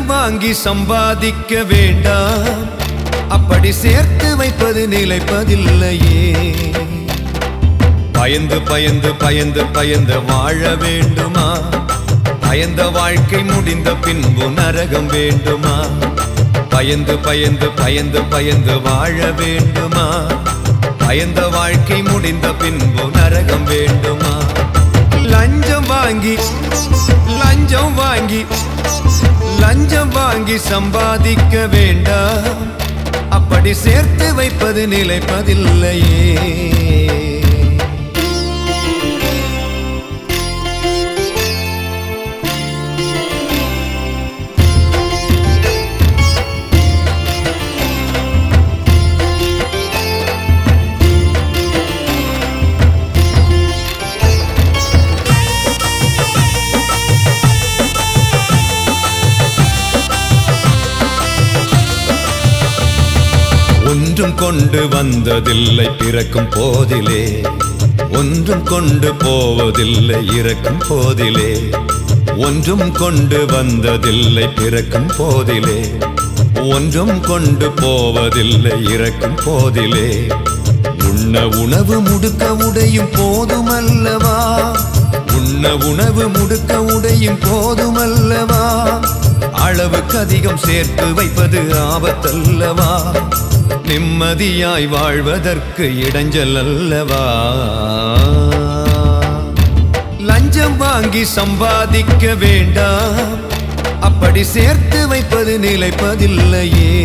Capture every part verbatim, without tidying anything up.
லஞ்சம் வாங்கி சம்பாதிக்க வேண்டாம், அப்படி சேர்த்து வைப்பது நிலைப்பதில்லையே. பயந்து பயந்து பயந்து பயந்து வாழ வேண்டுமா? பயந்த வாழ்க்கை முடிந்த பின்பு நரகம் வேண்டுமா? பயந்து பயந்து பயந்து பயந்து வாழ வேண்டுமா? பயந்த வாழ்க்கை முடிந்த பின்பு நரகம் வேண்டுமா? லஞ்சம் வாங்கி லஞ்சம் வாங்கி லஞ்சம் வாங்கி சம்பாதிக்க வேண்டாம், அப்படி சேர்த்து வைப்பது நிலைப்பதில்லையே. ஒன்றும் கொண்டு வந்ததில்லை பிறக்கும் போதிலே, ஒன்றும் கொண்டு போவதில்லை இறக்கும் போதிலே. ஒன்றும் கொண்டு வந்ததில்லை பிறக்கும் போதிலே, ஒன்றும் கொண்டு போவதில்லை இறக்கும் போதிலே. உண்ண உணவு முடுக்க உடையும் போதுமல்லவா, உண்ண உணவு முடுக்க உடையும் போதுமல்லவா. அளவுக்கு அதிகம் சேர்த்து வைப்பது ஆபத்தல்லவா, நிம்மதியாய் வாழ்வதற்கு இடைஞ்சல் அல்லவா. லஞ்சம் வாங்கி சம்பாதிக்க வேண்டாம், அப்படி சேர்த்து வைப்பது நிலைப்பதில்லையே.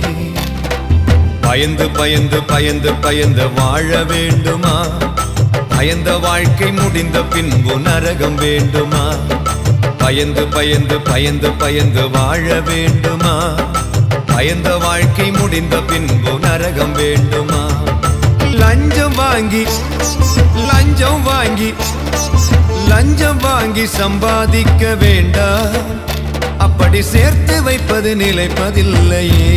பயந்து பயந்து பயந்து பயந்து வாழ வேண்டுமா? பயந்த வாழ்க்கை முடிந்த பின்பு நரகம் வேண்டுமா? பயந்து பயந்து பயந்து பயந்து வாழ வேண்டுமா? பயந்த வாழ்க்கை முடிந்த பின்பு நரகம் வேண்டுமா? லஞ்சம் வாங்கி லஞ்சம் வாங்கி லஞ்சம் வாங்கி சம்பாதிக்க வேண்டாம், அப்படி சேர்த்து வைப்பது நிலைப்பதில்லையே.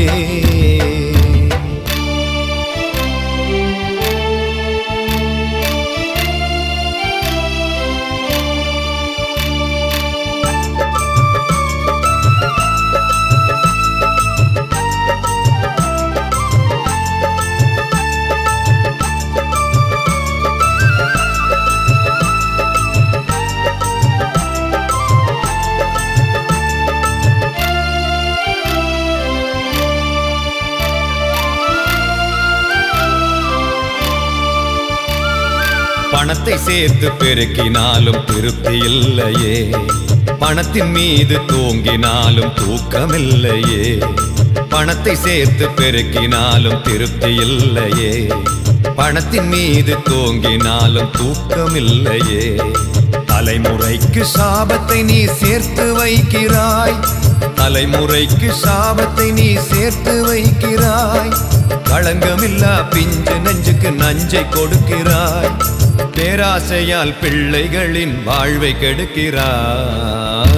பணத்தை சேர்த்து பெருக்கினாலும் திருப்தி இல்லையே, பணத்தின் மீது தூங்கினாலும் தூக்கமில்லையே. பணத்தை சேர்த்து பெருக்கினாலும் திருப்தி இல்லையே, பணத்தின் மீது தூங்கினாலும் தூக்கமில்லையே. தலைமுறைக்கு சாபத்தை நீ சேர்த்து வைக்கிறாய், தலைமுறைக்கு சாபத்தை நீ சேர்த்து வைக்கிறாய். களங்கமில்லா பிஞ்சு நெஞ்சுக்கு நஞ்சை கொடுக்கிறாய், பேராசையால் பிள்ளைகளின் வாழ்வை கெடுக்கிறாய்.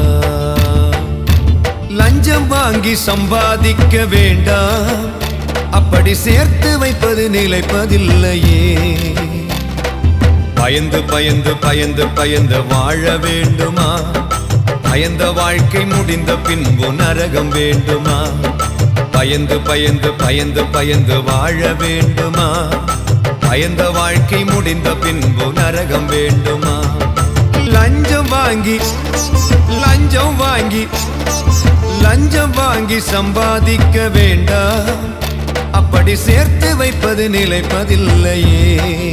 லஞ்சம் வாங்கி சம்பாதிக்க வேண்டாம், அப்படி சேர்த்து வைப்பது நிலைப்பதில்லையே. பயந்து பயந்து பயந்து பயந்து வாழ வேண்டுமா? பயந்த வாழ்க்கை முடிந்த பின்பு நரகம் வேண்டுமா? பயந்து பயந்து பயந்து பயந்து வாழ வேண்டுமா? பயந்த வாழ்க்கை முடிந்த பின்பு நரகம் வேண்டுமா? லஞ்சம் வாங்கி லஞ்சம் வாங்கி லஞ்சம் வாங்கி சம்பாதிக்க வேண்டாம், அப்படி சேர்த்து வைப்பது நிலைப்பதில்லையே.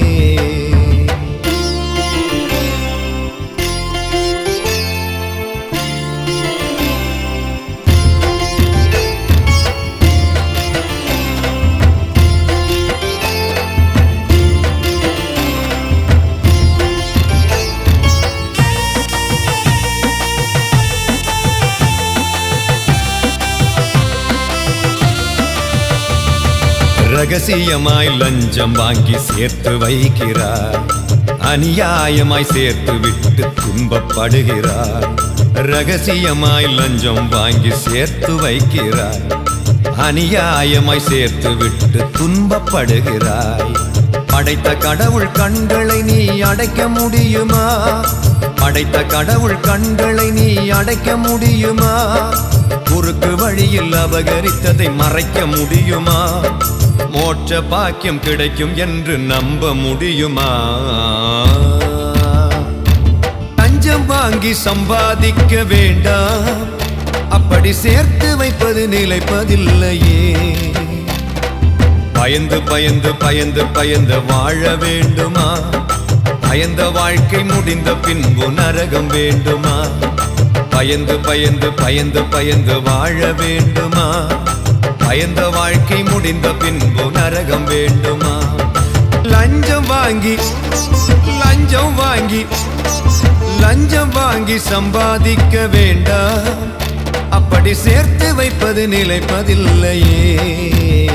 ரகசியமாய் லஞ்சம் வாங்கி சேர்த்து வைக்கிறார், அநியாயமாய் சேர்த்து விட்டு துன்பப்படுகிறார். ரகசியமாய் லஞ்சம் வாங்கி சேர்த்து வைக்கிறார், அநியாயமாய் சேர்த்து விட்டு துன்பப்படுகிறாய். படைத்த கடவுள் கண்களை நீ அடைக்க முடியுமா? படைத்த கடவுள் கண்களை நீ அடைக்க முடியுமா? குறுக்கு வழியில் அபகரித்ததை மறைக்க முடியுமா? மோட்ச பாக்கியம் கிடைக்கும் என்று நம்ப முடியுமா? லஞ்சம் வாங்கி சம்பாதிக்க வேண்டாம், அப்படி சேர்த்து வைப்பது நிலைப்பதில்லையே. பயந்து பயந்து பயந்து பயந்து வாழ வேண்டுமா? பயந்த வாழ்க்கை முடிந்த பின்பு நரகம் வேண்டுமா? பயந்து பயந்து பயந்து பயந்து வாழ வேண்டுமா? பயந்த வாழ்க்கை முடிந்த பின்பு நரகம் வேண்டுமா? லஞ்சம் வாங்கி லஞ்சம் வாங்கி லஞ்சம் வாங்கி சம்பாதிக்க வேண்டாம், அப்படி சேர்த்து வைப்பது நிலைப்பதில்லையே.